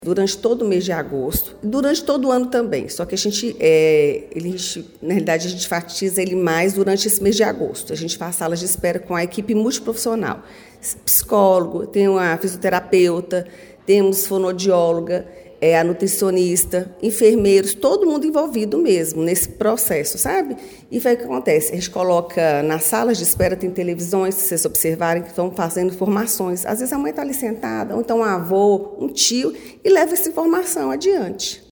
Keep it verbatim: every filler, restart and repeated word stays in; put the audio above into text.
Durante todo o mês de agosto, e durante todo o ano também, só que a gente, é, ele, na realidade, a gente enfatiza ele mais durante esse mês de agosto. A gente faz salas de espera com a equipe multiprofissional. Psicólogo, tem uma fisioterapeuta, temos fonoaudióloga, é, a nutricionista, enfermeiros, todo mundo envolvido mesmo nesse processo, sabe? E foi o que acontece, a gente coloca nas salas de espera, tem televisões, se vocês observarem, que estão fazendo informações. Às vezes a mãe está ali sentada, ou então um avô, um tio, e leva essa informação adiante.